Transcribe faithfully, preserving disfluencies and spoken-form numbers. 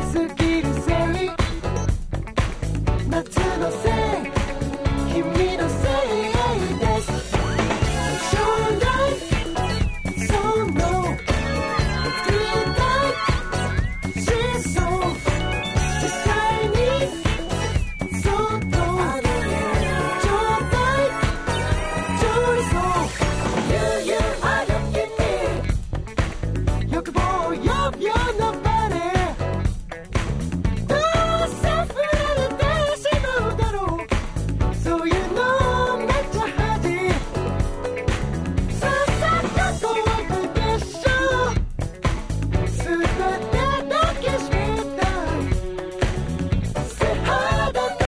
すぎるせい夏のせい君のせいです将来その繰り返しそう実際にそっとちょうだい寄り添う